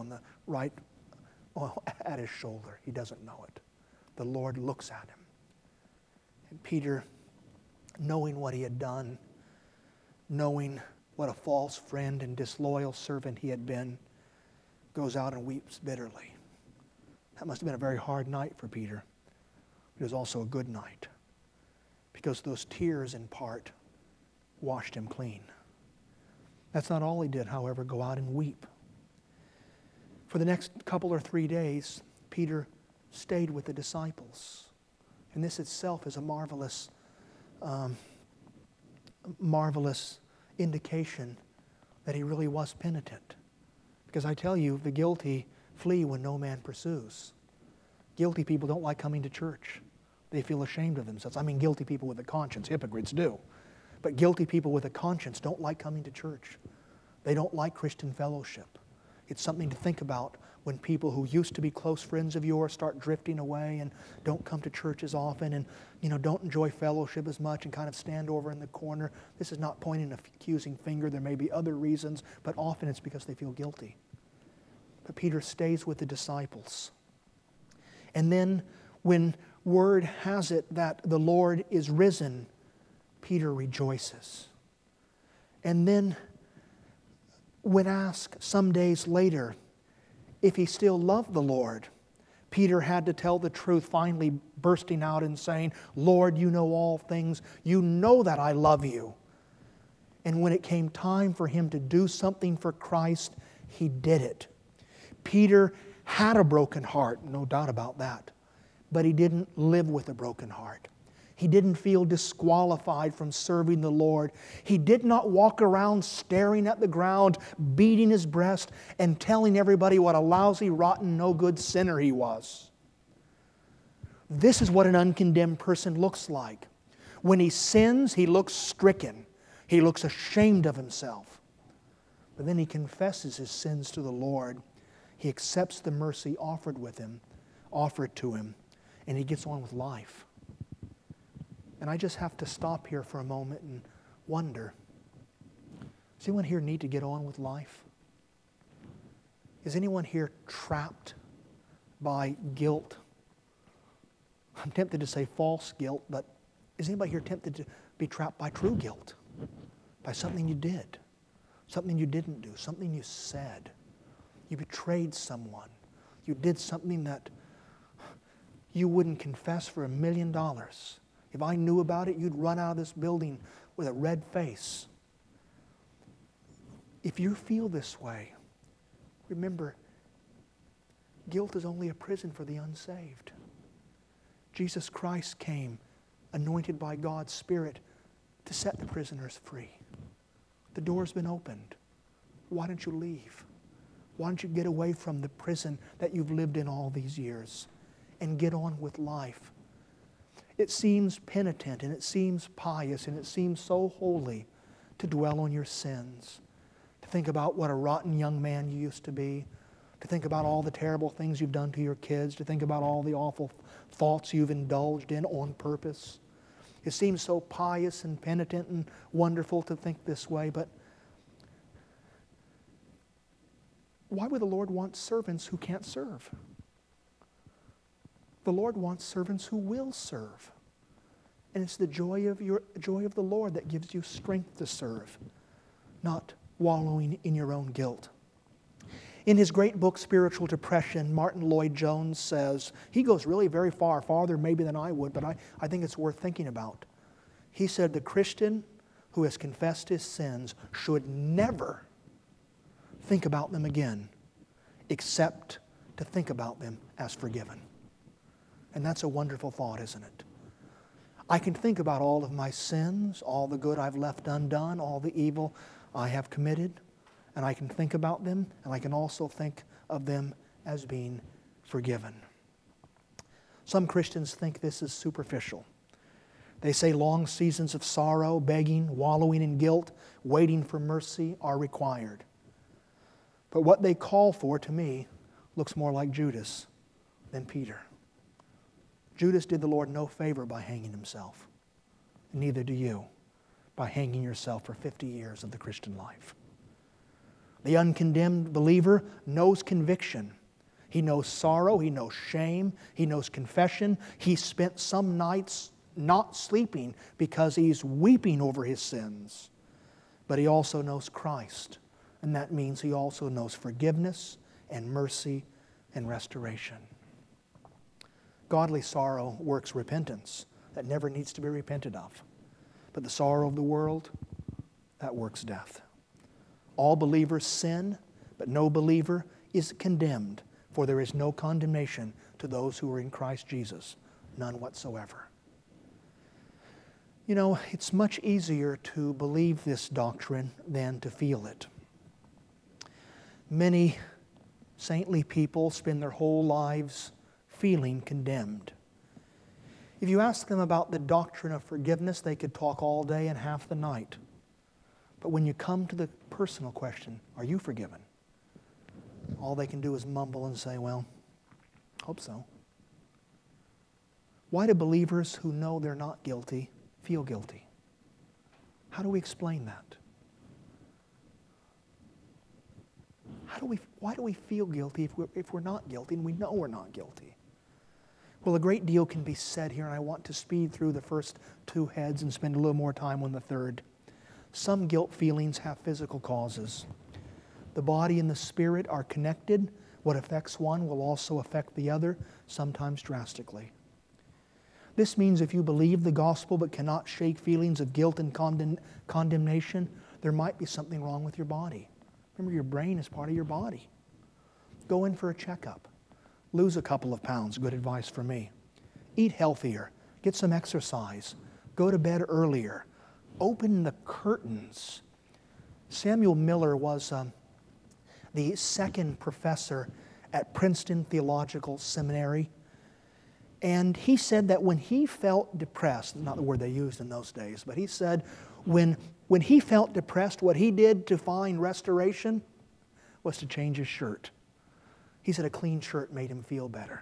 B: at his shoulder. He doesn't know it. The Lord looks at him. And Peter, knowing what he had done, knowing what a false friend and disloyal servant he had been, goes out and weeps bitterly. That must have been a very hard night for Peter. It was also a good night, because those tears in part washed him clean. That's not all he did, however, go out and weep. For the next couple or 3 days, Peter stayed with the disciples. And this itself is a marvelous indication that he really was penitent. Because I tell you, the guilty flee when no man pursues. Guilty people don't like coming to church. They feel ashamed of themselves. I mean, guilty people with a conscience, hypocrites do. But guilty people with a conscience don't like coming to church. They don't like Christian fellowship. It's something to think about when people who used to be close friends of yours start drifting away and don't come to church as often and don't enjoy fellowship as much and kind of stand over in the corner. This is not pointing an accusing finger. There may be other reasons, but often it's because they feel guilty. But Peter stays with the disciples. And then when word has it that the Lord is risen, Peter rejoices. And then when asked some days later if he still loved the Lord, Peter had to tell the truth, finally bursting out and saying, "Lord, you know all things. You know that I love you." And when it came time for him to do something for Christ, he did it. Peter had a broken heart, no doubt about that. But he didn't live with a broken heart. He didn't feel disqualified from serving the Lord. He did not walk around staring at the ground, beating his breast, and telling everybody what a lousy, rotten, no good sinner he was. This is what an uncondemned person looks like. When he sins, he looks stricken. He looks ashamed of himself. But then he confesses his sins to the Lord. He accepts the mercy offered to him, and he gets on with life. And I just have to stop here for a moment and wonder, does anyone here need to get on with life? Is anyone here trapped by guilt? I'm tempted to say false guilt, but is anybody here tempted to be trapped by true guilt? By something you did, something you didn't do, something you said. You betrayed someone. You did something that you wouldn't confess for $1 million. If I knew about it, you'd run out of this building with a red face. If you feel this way, remember, guilt is only a prison for the unsaved. Jesus Christ came, anointed by God's Spirit, to set the prisoners free. The door's been opened. Why don't you leave? Why don't you get away from the prison that you've lived in all these years and get on with life? It seems penitent and it seems pious and it seems so holy to dwell on your sins, to think about what a rotten young man you used to be, to think about all the terrible things you've done to your kids, to think about all the awful thoughts you've indulged in on purpose. It seems so pious and penitent and wonderful to think this way, but why would the Lord want servants who can't serve? The Lord wants servants who will serve. And it's the joy of the Lord that gives you strength to serve, not wallowing in your own guilt. In his great book, Spiritual Depression, Martin Lloyd-Jones says, he goes really very far, farther maybe than I would, but I think it's worth thinking about. He said, the Christian who has confessed his sins should never think about them again, except to think about them as forgiven. And that's a wonderful thought, isn't it? I can think about all of my sins, all the good I've left undone, all the evil I have committed, and I can think about them, and I can also think of them as being forgiven. Some Christians think this is superficial. They say long seasons of sorrow, begging, wallowing in guilt, waiting for mercy are required. But what they call for, to me, looks more like Judas than Peter. Judas did the Lord no favor by hanging himself. Neither do you by hanging yourself for 50 years of the Christian life. The uncondemned believer knows conviction. He knows sorrow. He knows shame. He knows confession. He spent some nights not sleeping because he's weeping over his sins. But he also knows Christ. And that means he also knows forgiveness and mercy and restoration. Godly sorrow works repentance that never needs to be repented of. But the sorrow of the world, that works death. All believers sin, but no believer is condemned, for there is no condemnation to those who are in Christ Jesus, none whatsoever. You know, it's much easier to believe this doctrine than to feel it. Many saintly people spend their whole lives feeling condemned. If you ask them about the doctrine of forgiveness, they could talk all day and half the night. But when you come to the personal question, are you forgiven? All they can do is mumble and say, well, hope so. Why do believers who know they're not guilty feel guilty? How do we explain that? Why do we feel guilty if we're not guilty and we know we're not guilty? Well, a great deal can be said here, and I want to speed through the first two heads and spend a little more time on the third. Some guilt feelings have physical causes. The body and the spirit are connected. What affects one will also affect the other, sometimes drastically. This means if you believe the gospel but cannot shake feelings of guilt and condemnation, there might be something wrong with your body. Remember, your brain is part of your body. Go in for a checkup. Lose a couple of pounds, good advice for me. Eat healthier. Get some exercise. Go to bed earlier. Open the curtains. Samuel Miller was the second professor at Princeton Theological Seminary. And he said that when he felt depressed, not the word they used in those days, but he said when he felt depressed, what he did to find restoration was to change his shirt. He said a clean shirt made him feel better.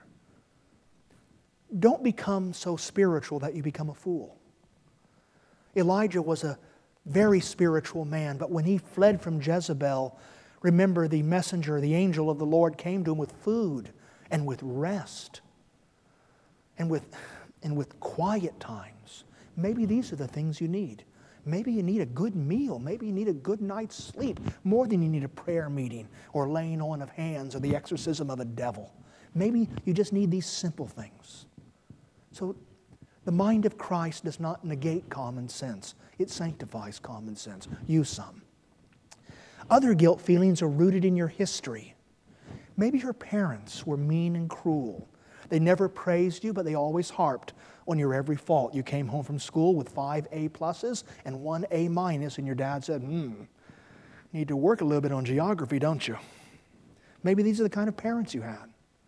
B: Don't become so spiritual that you become a fool. Elijah was a very spiritual man, but when he fled from Jezebel, remember the messenger, the angel of the Lord came to him with food and with rest and with quiet times. Maybe these are the things you need. Maybe you need a good meal. Maybe you need a good night's sleep more than you need a prayer meeting or laying on of hands or the exorcism of a devil. Maybe you just need these simple things. So the mind of Christ does not negate common sense. It sanctifies common sense. Use some. Other guilt feelings are rooted in your history. Maybe your parents were mean and cruel. They never praised you, but they always harped on your every fault. You came home from school with 5 A pluses and 1 A minus, and your dad said, need to work a little bit on geography, don't you? Maybe these are the kind of parents you had.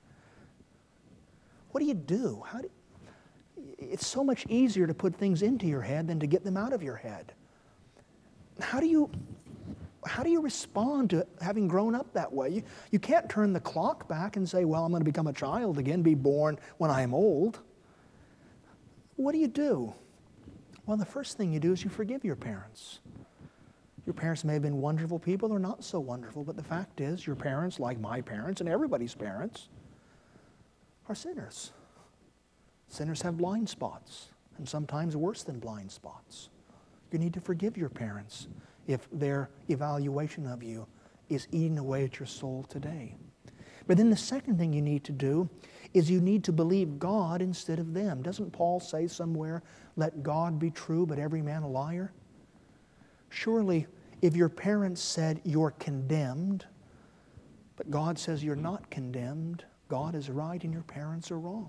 B: What do you do? It's so much easier to put things into your head than to get them out of your head. How do you respond to having grown up that way? You can't turn the clock back and say, well, I'm going to become a child again, be born when I am old. What do you do? Well, the first thing you do is you forgive your parents. Your parents may have been wonderful people or not so wonderful, but the fact is your parents, like my parents and everybody's parents, are sinners. Sinners have blind spots, and sometimes worse than blind spots. You need to forgive your parents if their evaluation of you is eating away at your soul today. But then the second thing you need to do is you need to believe God instead of them. Doesn't Paul say somewhere, let God be true, but every man a liar? Surely, if your parents said you're condemned, but God says you're not condemned, God is right and your parents are wrong.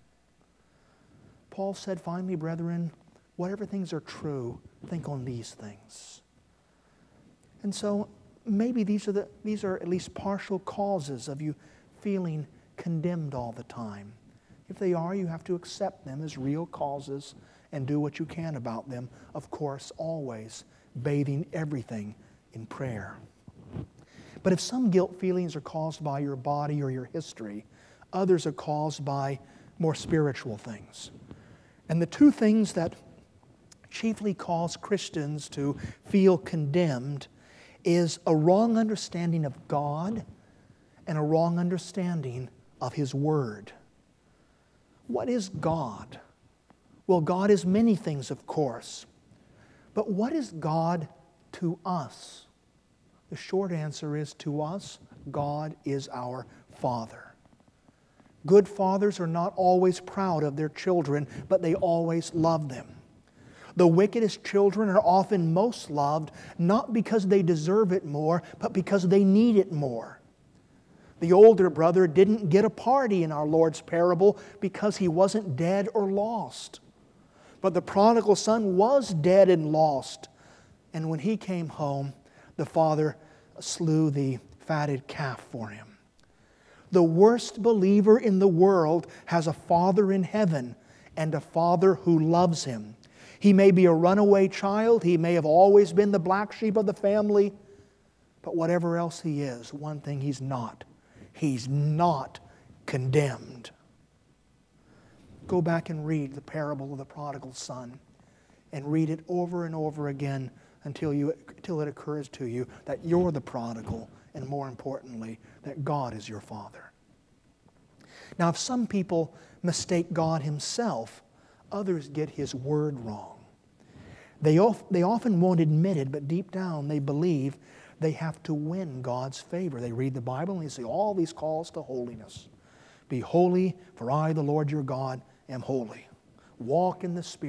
B: Paul said, finally, brethren, whatever things are true, think on these things. And so maybe these are at least partial causes of you feeling condemned all the time. If they are, you have to accept them as real causes and do what you can about them. Of course, always bathing everything in prayer. But if some guilt feelings are caused by your body or your history, others are caused by more spiritual things. And the two things that chiefly cause Christians to feel condemned is a wrong understanding of God and a wrong understanding of His Word. What is God? Well, God is many things, of course. But what is God to us? The short answer is, to us, God is our Father. Good fathers are not always proud of their children, but they always love them. The wickedest children are often most loved, not because they deserve it more, but because they need it more. The older brother didn't get a party in our Lord's parable because he wasn't dead or lost. But the prodigal son was dead and lost. And when he came home, the father slew the fatted calf for him. The worst believer in the world has a Father in heaven and a Father who loves him. He may be a runaway child. He may have always been the black sheep of the family. But whatever else he is, one thing he's not. He's not condemned. Go back and read the parable of the prodigal son and read it over and over again until it occurs to you that you're the prodigal, and more importantly, that God is your Father. Now, if some people mistake God Himself, others get His Word wrong. They often won't admit it, but deep down they believe they have to win God's favor. They read the Bible and they see all these calls to holiness. Be holy, for I, the Lord your God, am holy. Walk in the Spirit.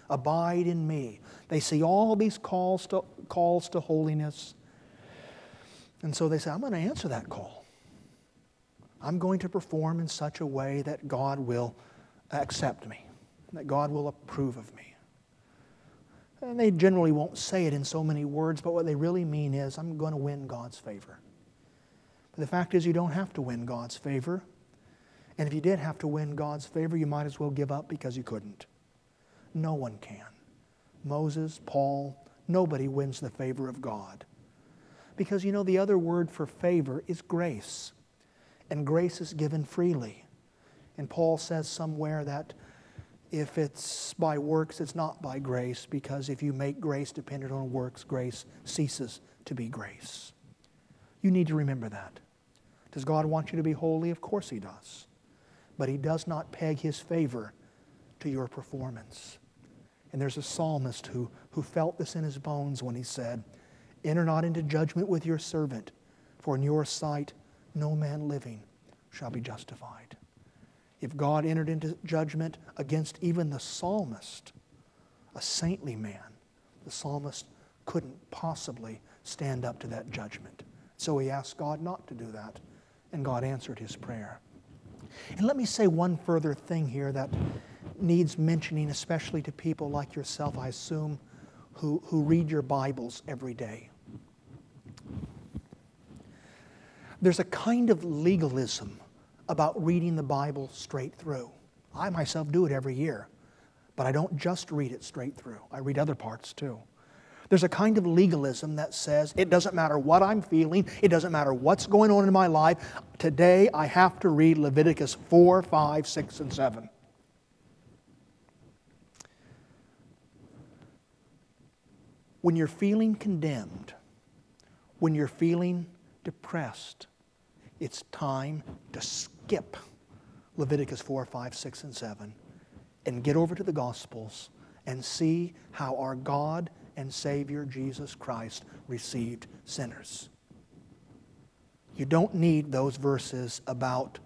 B: Abide in me. They see all these calls to holiness. And so they say, I'm going to answer that call. I'm going to perform in such a way that God will accept me, that God will approve of me. And they generally won't say it in so many words, but what they really mean is, I'm going to win God's favor. But the fact is, you don't have to win God's favor. And if you did have to win God's favor, you might as well give up because you couldn't. No one can. Moses, Paul, nobody wins the favor of God. Because you know, the other word for favor is grace. And grace is given freely. And Paul says somewhere that if it's by works, it's not by grace, because if you make grace dependent on works, grace ceases to be grace. You need to remember that. Does God want you to be holy? Of course He does. But He does not peg His favor to your performance. And there's a psalmist who felt this in his bones when he said, enter not into judgment with your servant, for in your sight no man living shall be justified. If God entered into judgment against even the psalmist, a saintly man, the psalmist couldn't possibly stand up to that judgment. So he asked God not to do that, and God answered his prayer. And let me say one further thing here that needs mentioning, especially to people like yourself, I assume, who read your Bibles every day. There's a kind of legalism about reading the Bible straight through. I myself do it every year, but I don't just read it straight through. I read other parts too. There's a kind of legalism that says it doesn't matter what I'm feeling, it doesn't matter what's going on in my life. Today I have to read Leviticus 4, 5, 6, and 7. When you're feeling condemned, when you're feeling depressed, it's time to skip Leviticus 4, 5, 6, and 7 and get over to the Gospels and see how our God and Savior Jesus Christ received sinners. You don't need those verses about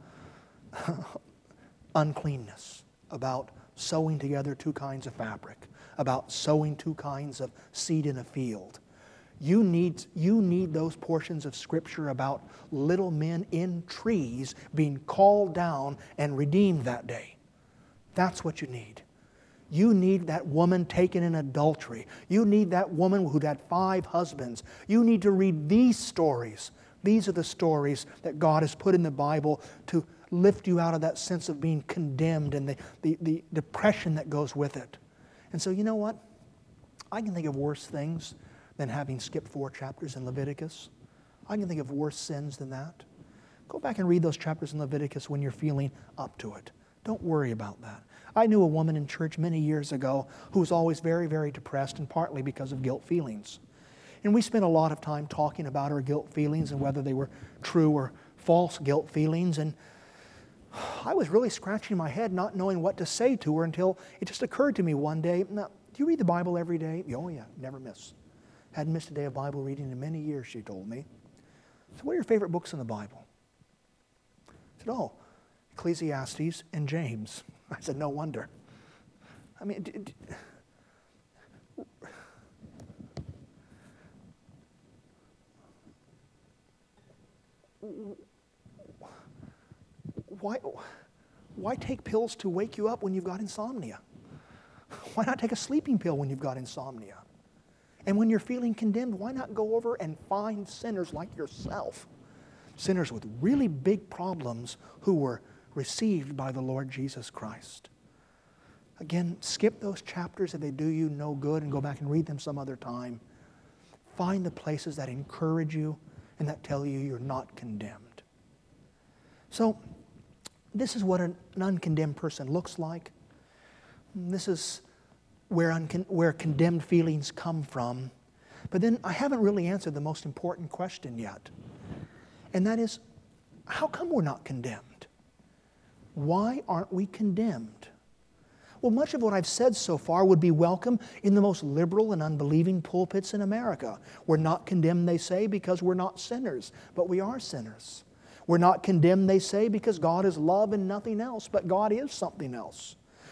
B: uncleanness, about sewing together two kinds of fabric, about sowing two kinds of seed in a field. You need those portions of Scripture about little men in trees being called down and redeemed that day. That's what you need. You need that woman taken in adultery. You need that woman who'd had 5 husbands. You need to read these stories. These are the stories that God has put in the Bible to lift you out of that sense of being condemned and the depression that goes with it. And so you know what? I can think of worse things than having skipped 4 chapters in Leviticus. I can think of worse sins than that. Go back and read those chapters in Leviticus when you're feeling up to it. Don't worry about that. I knew a woman in church many years ago who was always very, very depressed, and partly because of guilt feelings. And we spent a lot of time talking about her guilt feelings and whether they were true or false guilt feelings. And I was really scratching my head not knowing what to say to her until it just occurred to me one day, now, do you read the Bible every day? Oh yeah, never miss. Hadn't missed a day of Bible reading in many years, she told me. So what are your favorite books in the Bible? I said, oh, Ecclesiastes and James. I said, no wonder. I mean, why take pills to wake you up when you've got insomnia? Why not take a sleeping pill when you've got insomnia? And when you're feeling condemned, why not go over and find sinners like yourself? Sinners with really big problems who were received by the Lord Jesus Christ. Again, skip those chapters if they do you no good and go back and read them some other time. Find the places that encourage you and that tell you you're not condemned. So, this is what an uncondemned person looks like. This is where condemned feelings come from. But then I haven't really answered the most important question yet. And that is, how come we're not condemned? Why aren't we condemned? Well, much of what I've said so far would be welcome in the most liberal and unbelieving pulpits in America. We're not condemned, they say, because we're not sinners, but we are sinners. We're not condemned, they say, because God is love and nothing else, but God is something else.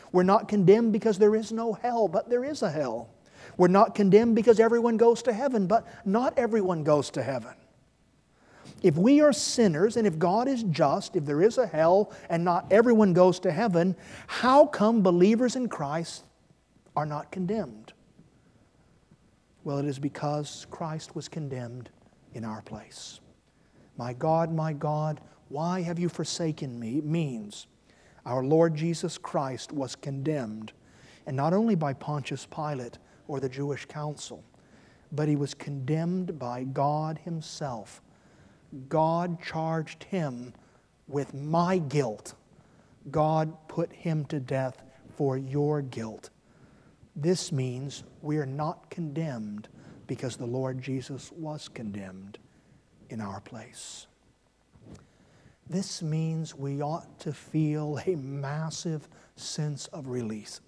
B: We're not condemned because there is no hell, but there is a hell. We're not condemned because everyone goes to heaven, but not everyone goes to heaven. If we are sinners, and if God is just, if there is a hell and not everyone goes to heaven, how come believers in Christ are not condemned? Well, it is because Christ was condemned in our place. My God, why have you forsaken me? It means our Lord Jesus Christ was condemned, and not only by Pontius Pilate or the Jewish council, but He was condemned by God Himself. God charged Him with my guilt. God put Him to death for your guilt. This means we are not condemned because the Lord Jesus was condemned in our place. This means we ought to feel a massive sense of relief.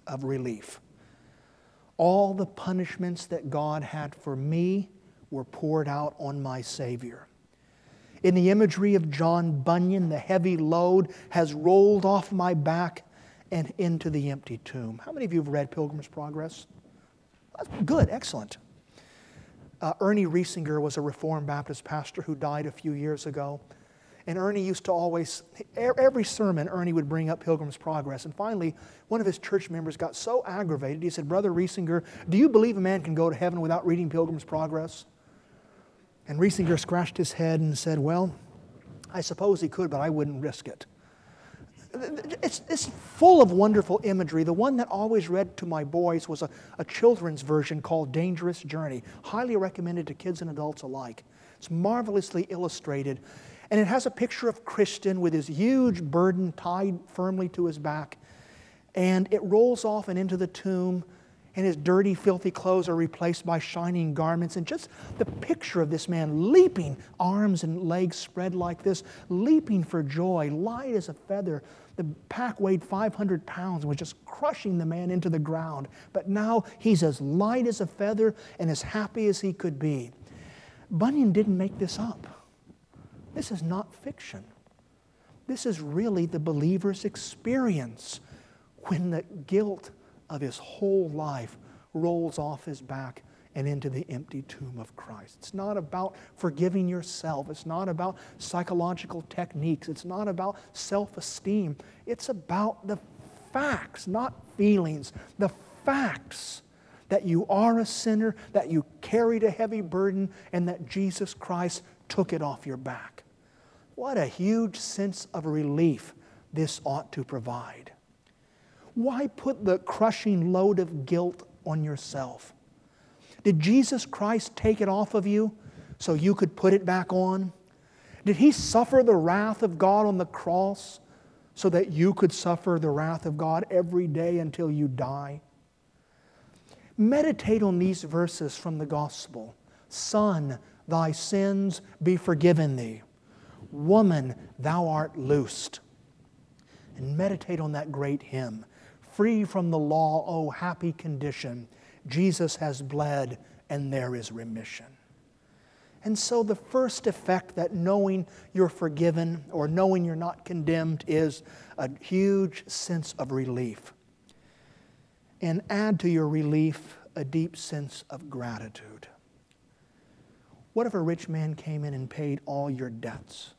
B: All the punishments that God had for me were poured out on my Savior. In the imagery of John Bunyan, the heavy load has rolled off my back and into the empty tomb. How many of you have read Pilgrim's Progress? Good, excellent. Ernie Riesinger was a Reformed Baptist pastor who died a few years ago. And Ernie used to always, every sermon, Ernie would bring up Pilgrim's Progress. And finally, one of his church members got so aggravated, he said, "Brother Riesinger, do you believe a man can go to heaven without reading Pilgrim's Progress?" And Riesinger scratched his head and said, "Well, I suppose he could, but I wouldn't risk it." It's full of wonderful imagery. The one that I always read to my boys was a children's version called Dangerous Journey. Highly recommended to kids and adults alike. It's marvelously illustrated. And it has a picture of Christian with his huge burden tied firmly to his back. And it rolls off and into the tomb, and his dirty, filthy clothes are replaced by shining garments. And just the picture of this man leaping, arms and legs spread like this, leaping for joy, light as a feather. The pack weighed 500 pounds and was just crushing the man into the ground. But now he's as light as a feather and as happy as he could be. Bunyan didn't make this up. This is not fiction. This is really the believer's experience when the guilt of his whole life rolls off his back and into the empty tomb of Christ. It's not about forgiving yourself. It's not about psychological techniques. It's not about self-esteem. It's about the facts, not feelings. The facts that you are a sinner, that you carried a heavy burden, and that Jesus Christ took it off your back. What a huge sense of relief this ought to provide. Why put the crushing load of guilt on yourself? Did Jesus Christ take it off of you so you could put it back on? Did He suffer the wrath of God on the cross so that you could suffer the wrath of God every day until you die? Meditate on these verses from the Gospel. Son, thy sins be forgiven thee. Woman, thou art loosed. And meditate on that great hymn. Free from the law, O happy condition. Jesus has bled and there is remission. And so the first effect that knowing you're forgiven or knowing you're not condemned is a huge sense of relief. And add to your relief a deep sense of gratitude. What if a rich man came in and paid all your debts?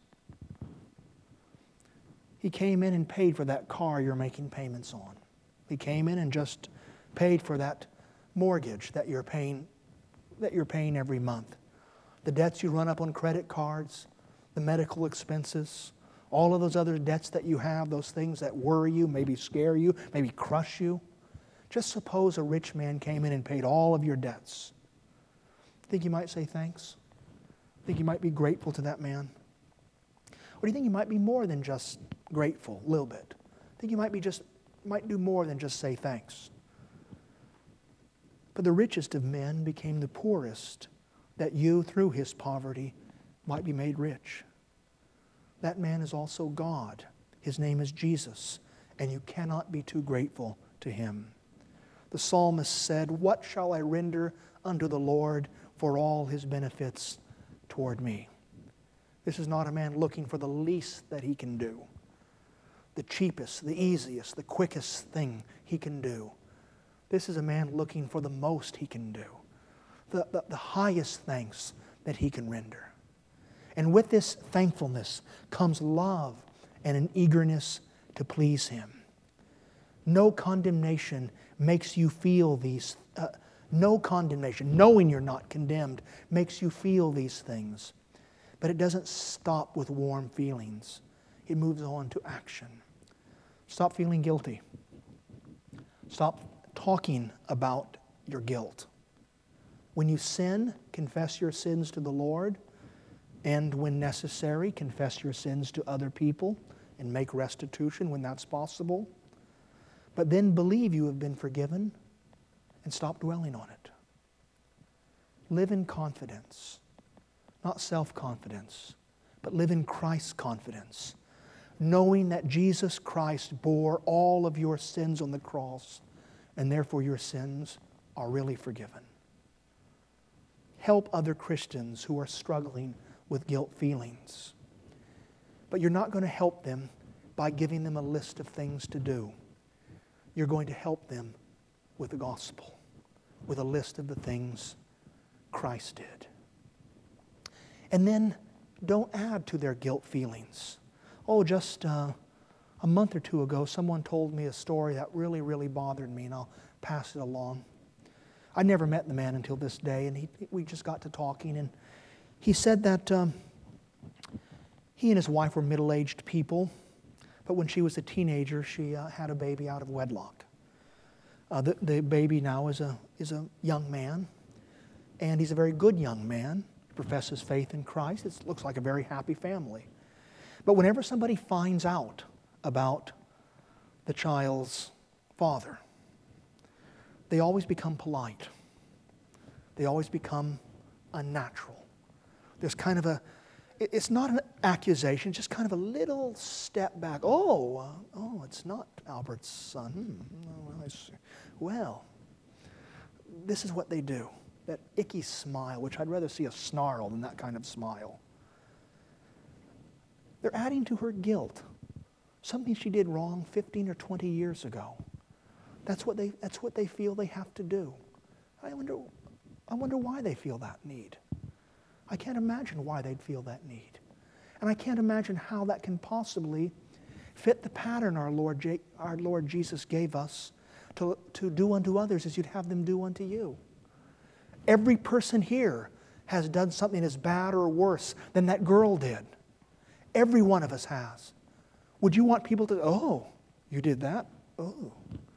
B: He came in and paid for that car you're making payments on. He came in and just paid for that mortgage that you're paying every month. The debts you run up on credit cards, the medical expenses, all of those other debts that you have, those things that worry you, maybe scare you, maybe crush you. Just suppose a rich man came in and paid all of your debts. Think you might say thanks? Think you might be grateful to that man? Or do you think you might be more than just grateful, a little bit? Think you might do more than just say thanks? But the richest of men became the poorest, that you, through his poverty, might be made rich. That man is also God. His name is Jesus, and you cannot be too grateful to Him. The psalmist said, "What shall I render unto the Lord for all His benefits toward me?" This is not a man looking for the least that he can do. the cheapest, the easiest, the quickest thing he can do. This is a man looking for the most he can do, the highest thanks that he can render. And with this thankfulness comes love and an eagerness to please Him. No condemnation makes you feel these, no condemnation, knowing you're not condemned, makes you feel these things. But it doesn't stop with warm feelings. It moves on to action. Stop feeling guilty. Stop talking about your guilt. When you sin, confess your sins to the Lord, and when necessary, confess your sins to other people and make restitution when that's possible. But then believe you have been forgiven and stop dwelling on it. Live in confidence, not self-confidence, but live in Christ's confidence, knowing that Jesus Christ bore all of your sins on the cross, and therefore your sins are really forgiven. Help other Christians who are struggling with guilt feelings. But you're not going to help them by giving them a list of things to do. You're going to help them with the gospel, with a list of the things Christ did. And then don't add to their guilt feelings. Oh, just a month or two ago, someone told me a story that really, really bothered me, and I'll pass it along. I never met the man until this day, and we just got to talking, and he said that he and his wife were middle-aged people, but when she was a teenager, she had a baby out of wedlock. The baby now is a young man, and he's a very good young man. He professes faith in Christ. It looks like a very happy family. But whenever somebody finds out about the child's father, they always become polite. They always become unnatural. There's kind of it's not an accusation, it's just kind of a little step back. Oh, it's not Albert's son. I see. Well, this is what they do. That icky smile, which I'd rather see a snarl than that kind of smile. They're adding to her guilt. Something she did wrong 15 or 20 years ago. That's what they feel they have to do. I wonder why they feel that need. I can't imagine why they'd feel that need. And I can't imagine how that can possibly fit the pattern our Lord Jesus gave us to do unto others as you'd have them do unto you. Every person here has done something as bad or worse than that girl did. Every one of us has. Would you want people to, oh, you did that? Oh,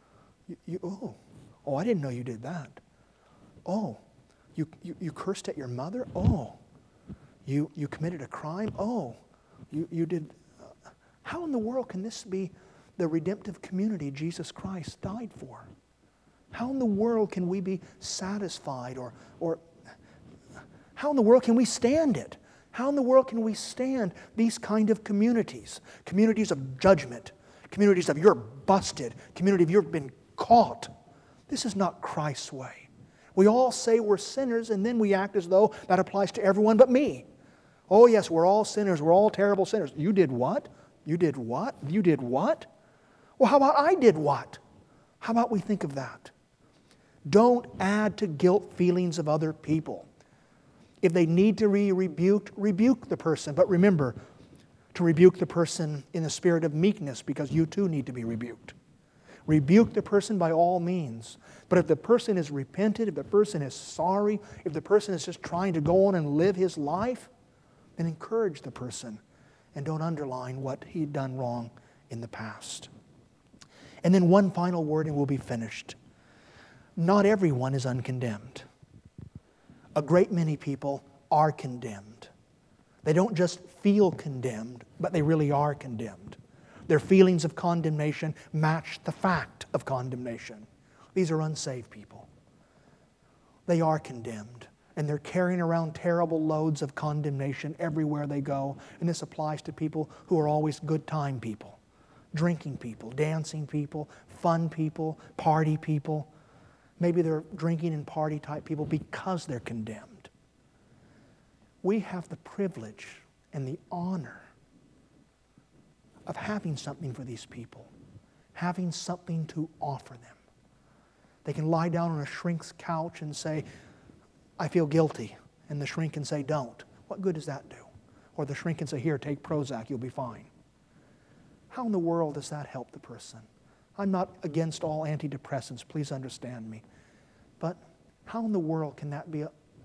B: I didn't know you did that. Oh, you cursed at your mother? Oh, you committed a crime? Oh, you did. How in the world can this be the redemptive community Jesus Christ died for? How in the world can we be satisfied or how in the world can we stand it? How in the world can we stand these kind of communities? Communities of judgment, communities of you're busted, community of you've been caught. This is not Christ's way. We all say we're sinners and then we act as though that applies to everyone but me. Oh yes, we're all sinners, we're all terrible sinners. You did what? You did what? You did what? Well, how about I did what? How about we think of that? Don't add to guilt feelings of other people. If they need to be rebuked, rebuke the person. But remember, to rebuke the person in the spirit of meekness, because you too need to be rebuked. Rebuke the person by all means. But if the person is repentant, if the person is sorry, if the person is just trying to go on and live his life, then encourage the person and don't underline what he'd done wrong in the past. And then one final word and we'll be finished. Not everyone is uncondemned. A great many people are condemned. They don't just feel condemned, but they really are condemned. Their feelings of condemnation match the fact of condemnation. These are unsaved people. They are condemned, and they're carrying around terrible loads of condemnation everywhere they go. And this applies to people who are always good time people, drinking people, dancing people, fun people, party people. Maybe they're drinking and party type people because they're condemned. We have the privilege and the honor of having something for these people, having something to offer them. They can lie down on a shrink's couch and say, I feel guilty. And the shrink can say, don't. What good does that do? Or the shrink can say, here, take Prozac, you'll be fine. How in the world does that help the person? I'm not against all antidepressants, please understand me. But how in the world can that be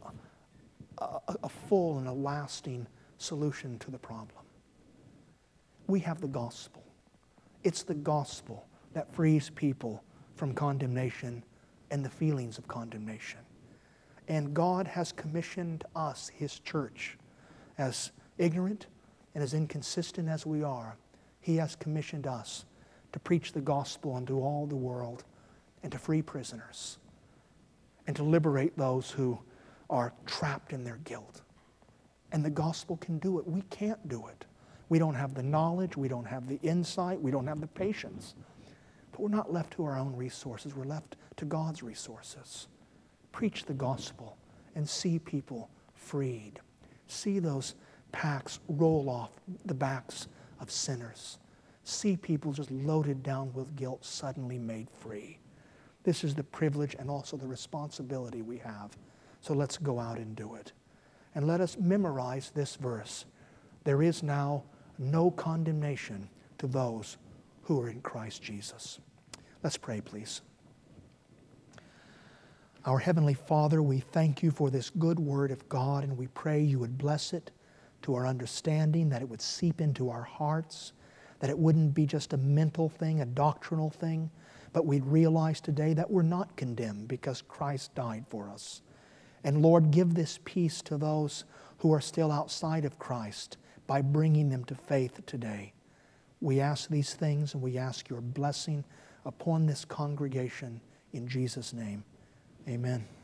B: a full and a lasting solution to the problem? We have the gospel. It's the gospel that frees people from condemnation and the feelings of condemnation. And God has commissioned us, His church, as ignorant and as inconsistent as we are, He has commissioned us to preach the gospel unto all the world and to free prisoners and to liberate those who are trapped in their guilt. And the gospel can do it. We can't do it. We don't have the knowledge, we don't have the insight, we don't have the patience. But we're not left to our own resources, we're left to God's resources. Preach the gospel and see people freed. See those packs roll off the backs of sinners. See people just loaded down with guilt suddenly made free. This is the privilege and also the responsibility we have. So let's go out and do it. And let us memorize this verse. There is now no condemnation to those who are in Christ Jesus. Let's pray, please. Our Heavenly Father, we thank You for this good word of God, and we pray You would bless it to our understanding, that it would seep into our hearts, that it wouldn't be just a mental thing, a doctrinal thing, but we'd realize today that we're not condemned because Christ died for us. And Lord, give this peace to those who are still outside of Christ by bringing them to faith today. We ask these things and we ask Your blessing upon this congregation in Jesus' name. Amen.